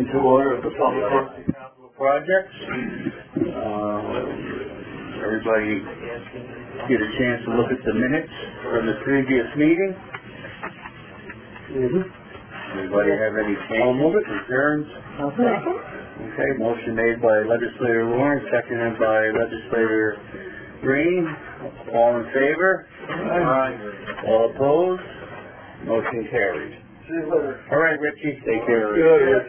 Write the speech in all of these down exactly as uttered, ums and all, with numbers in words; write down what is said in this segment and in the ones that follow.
into order of the Public Works and Capital Projects. Uh, everybody get a chance to look at the minutes from the previous meeting. Mm-hmm. Anybody have any changes, concerns? Okay, motion made by Legislator Lawrence, seconded by Legislator Green. All in favor? Aye. All opposed? Motion carried. See you later. All right, Richie, take care. Good.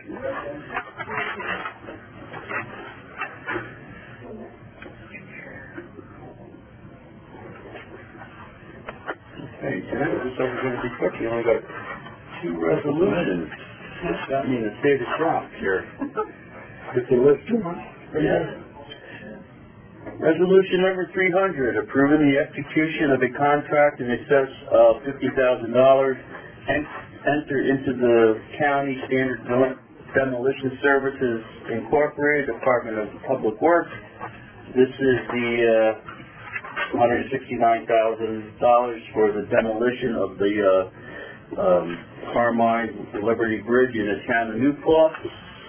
Hey, tonight this is going to be quick. You only got two resolutions. I mean, the state of shock here. It's a list too much. Yeah. Resolution number three hundred, approving the execution of a contract in excess of fifty thousand dollars and enter into the County Standard Demolition Services Incorporated, Department of Public Works. This is the uh, one hundred sixty-nine thousand dollars for the demolition of the uh, um, Carmine Liberty Bridge in the town of New Paltz.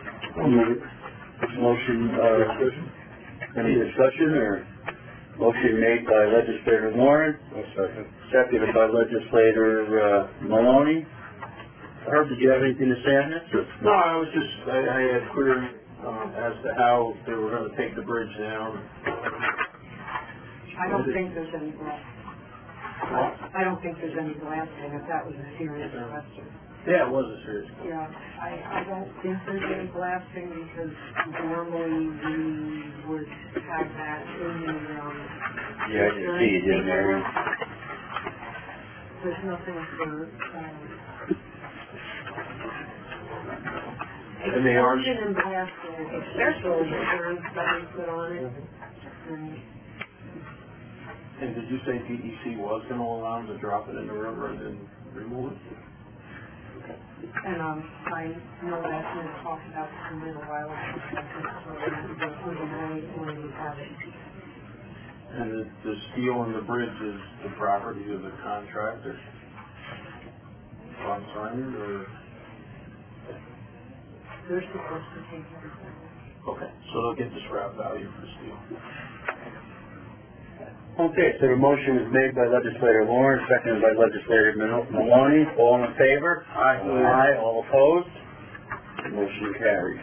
Motion, uh, any discussion or motion made by Legislator Warren? Second. Seconded by Legislator uh, Maloney. Herb, did you have anything to say on this? Or? No, I was just, I, I had query um, as to how they were going to take the bridge down. I don't think there's any glass. I don't think there's any blasting, if that was a serious question. Yeah, it was a serious question. Yeah, I, I don't think there's any blasting because normally we would have that in the, um... Yeah, I didn't see it in there. There's nothing for, um... And they are... explosion and blasting, especially insurance that we put on it. And And did you say D E C was going to allow them to drop it in the river and then remove it? And um, I know that we talked about this a little while ago, so we're going to when we have it. And the, the steel in the bridge is the property of the contractor? Bob Simon, or? They're supposed to take everything. Okay, so they'll get the scrap value for steel. Okay, so the motion is made by Legislator Lawrence, seconded by Legislator Maloney. All in favor? Aye. Aye. All opposed? Motion carried.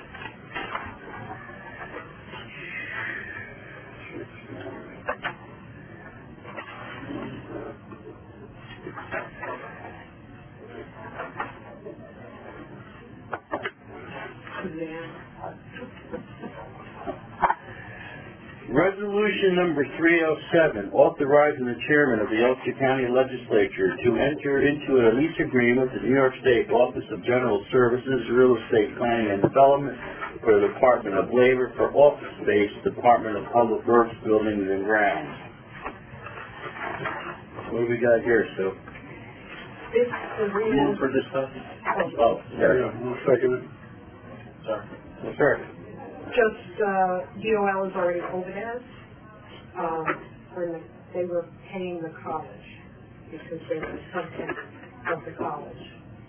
Resolution number three oh seven, authorizing the chairman of the Ulster County Legislature to enter into a lease agreement with the New York State Office of General Services, Real Estate Planning and Development for the Department of Labor for office space, Department of Public Works, Buildings and Grounds. What do we got here, Sue? This agreement... Move for discussion? Oh, sorry. Yeah, we'll second it. Sorry. Yes, sir. Just, uh, D O L is already over there, um, when they were paying the college, because they were subject of the college.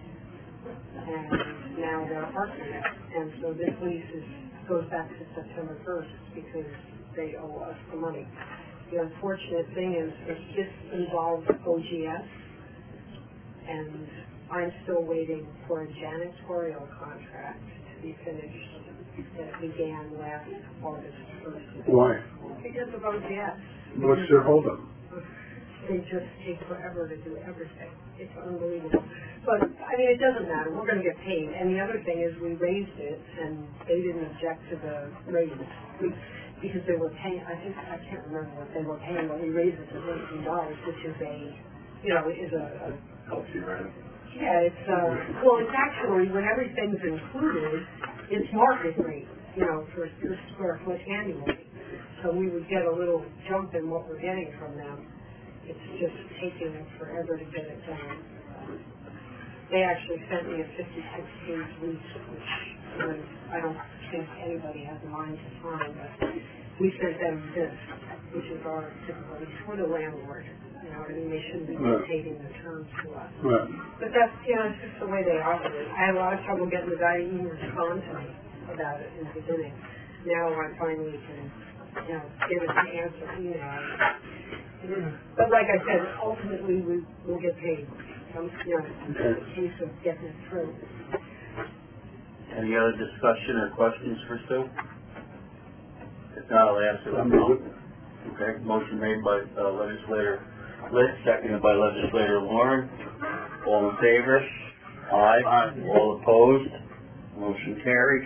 And now they're partners, and so this lease is, goes back to September first, because they owe us the money. The unfortunate thing is, that this involves O G S, and I'm still waiting for a janitorial contract to be finished that began last August first. Why? Because of O G S. What's their holdup? They just take forever to do everything. It's unbelievable. But, I mean, it doesn't matter. We're going to get paid. And the other thing is we raised it, and they didn't object to the raise. We, because they were paying, I think, I can't remember what they were paying, but we raised it to eighteen dollars, which is a, you know, is a, a Healthy, right? yeah, it's, uh, well, it's actually, when everything's included, it's market rate, you know, for per square foot annually. So we would get a little jump in what we're getting from them. It's just taking forever to get it done. They actually sent me a fifty-six page lease, which was I don't think anybody has a mind to sign, but we sent them this, which is our typical, it's for the landlord. You know what I mean? They shouldn't be Right. dictating the terms to us. Right. But that's, you know, it's just the way they operate. I had a lot of trouble getting the guy to even respond to me about it in the beginning. Now I finally can, you know, give it an answer, you know. But like I said, ultimately we will get paid. Um, you know, it's a case of getting it through. Any other discussion or questions for Sue? If not, I'll ask her. I'm good. Okay, motion made by uh, legislator Litt, seconded by legislator Warren. All in favor? Aye. Aye. All opposed? Motion carried.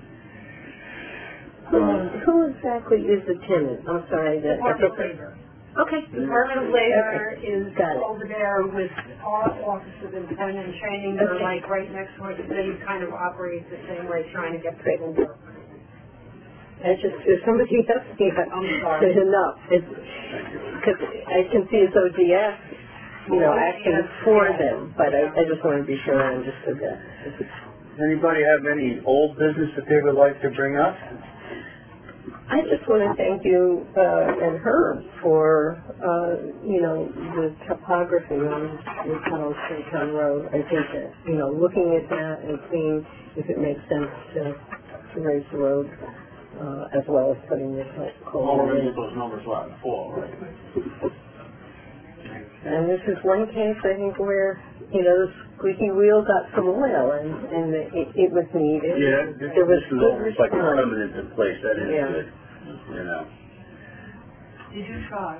Um, who exactly is the tenant? I'm sorry, that. Department of Labor. Okay. Department of Labor is Got it. over there with our Office of Employment and Training. They're Okay. like right next to us. They kind of operate the same way, trying to get people work. I just, if somebody asked me, I'm sorry. enough. Because I can see it's O G S, you know, acting for them, but I, I just want to be sure I understood that. Anybody have any old business that they would like to bring up? I just want to thank you uh, and her for, uh, you know, the topography on the Tunnel Town Road. I think that, you know, looking at that and seeing if it makes sense to, to raise the road, uh, as well as putting this All culvert of in. those numbers will have to fall, right? And this is one case, I think, where, you know, the squeaky wheel got some oil and, and it, it was needed. Yeah, this There was is good almost like response. permanent in place. That is Yeah. good, you know. Did you try?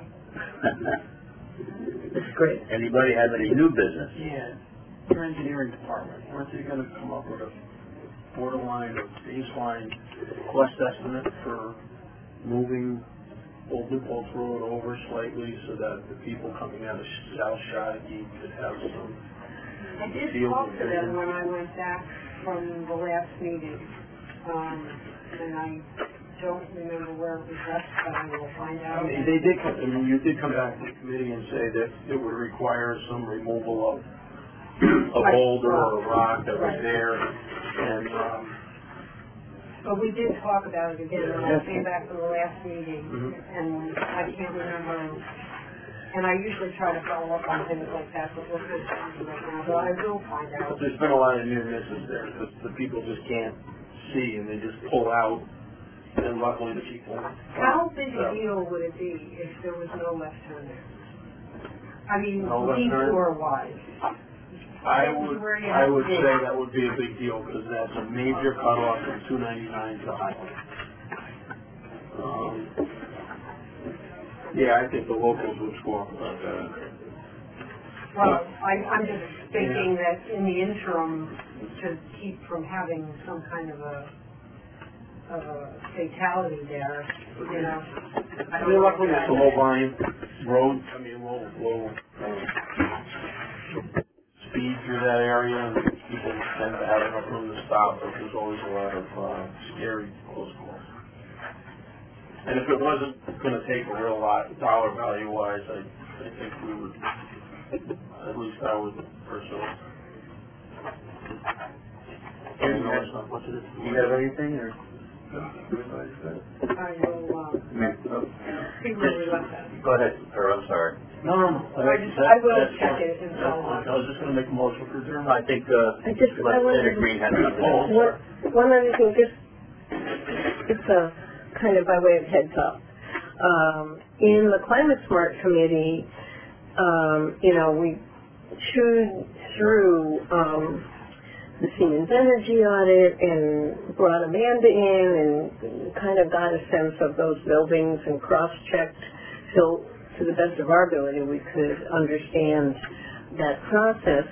It's great. Anybody have any new business? Yeah, your engineering department, weren't they gonna come up with a borderline or baseline cost estimate for moving Old New Paltz Road over slightly so that the people coming out of South Shawty could have some I did field talk to vision? them when I went back from the last meeting, um, and I don't remember where it was left, but I will find I out. mean, they did come, I mean, you did come back to the committee and say that it would require some removal of a Right. boulder or a rock that was Right. there, and, um, But we did talk about it again when I Yeah. came back from the last meeting, Mhm. and I can't remember, and I usually try to follow up on things like that, but we're kind of busy right now, but I will find but out. there's been a lot of near misses there, because the people just can't see, and they just pull out, and luckily the people. How big a So, deal would it be if there was no left turn there? I mean, No left turn? detour wise. I would, Where you I have would to- say that would be a big deal, because that's a major cutoff from two ninety-nine to Highway. Um, yeah, I think the locals would squawk about that. Well, I, I'm just thinking that in the interim, to keep from having some kind of a, of a fatality there, you know. I I don't mean, know luckily if it's a that- low volume road, I mean, low, low, um, speed through that area, and people tend to have enough room to stop, but there's always a lot of, uh, scary close calls. And if it wasn't gonna take a real lot, dollar value wise, I, I think we would, at least I would personally. Any You know, it's not much of it. Do you have anything, or? I will, um, see where we left that. Go ahead, or I'm sorry. No, no, no. I just, That- I will that's check fine. it and That's follow fine. up. I was just gonna make a motion for adjournment. I think, uh, I just, I Legislator wanted Green had something. Oh, One, one other thing, just, it's a kind of by way of heads up. Um, in the Climate Smart Committee, um, you know, we chewed through, um, the Siemens Energy audit and brought Amanda in and kind of got a sense of those buildings and cross-checked. So, to the best of our ability, we could understand that process.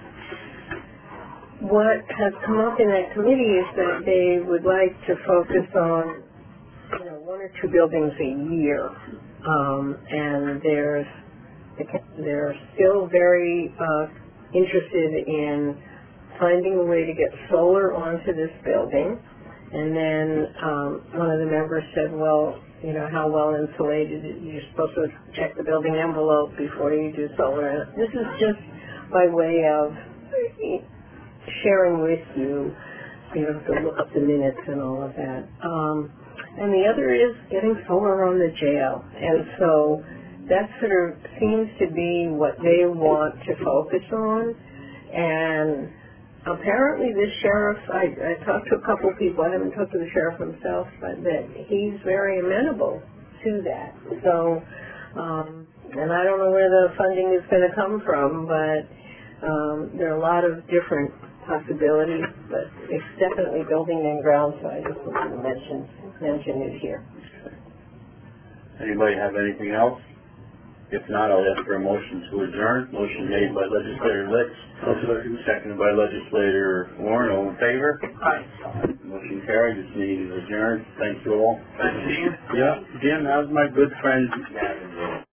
What has come up in that committee is that they would like to focus on, you know, one or two buildings a year. Um, and there's, they're still very uh, interested in finding a way to get solar onto this building. And then um, one of the members said, well, you know, how well insulated, you're supposed to check the building envelope before you do solar. This is just by way of sharing with you you know, to look up the minutes and all of that. Um, and the other is getting solar on the jail. And so that sort of seems to be what they want to focus on. And apparently this sheriff, I, I talked to a couple of people, I haven't talked to the sheriff himself, but that he's very amenable to that. So, um, and I don't know where the funding is going to come from, but um, there are a lot of different possibilities, but it's definitely building and ground, so I just wanted to mention, mention it here. Anybody have anything else? If not, I'll ask for a motion to adjourn. Motion made by legislator Litz, seconded by legislator Warren. All in favor? Aye. Motion carried. This meeting is adjourned. Thank you all. Thank you. Yeah, Jim, how's my good friend Gavin doing?